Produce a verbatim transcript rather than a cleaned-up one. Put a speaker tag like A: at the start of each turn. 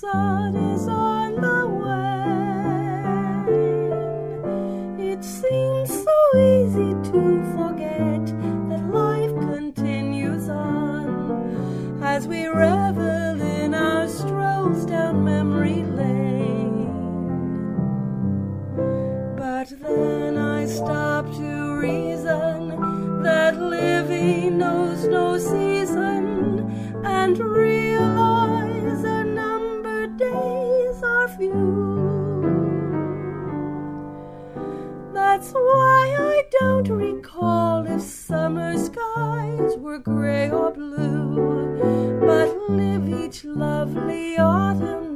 A: sun is on the wane. It seems so easy to forget that life continues on as we revel in our strolls down memory lane. But then I stop to reason that living knows no season, and realize our numbered days are few. That's why I don't recall if summer skies were gray or blue, but live each lovely autumn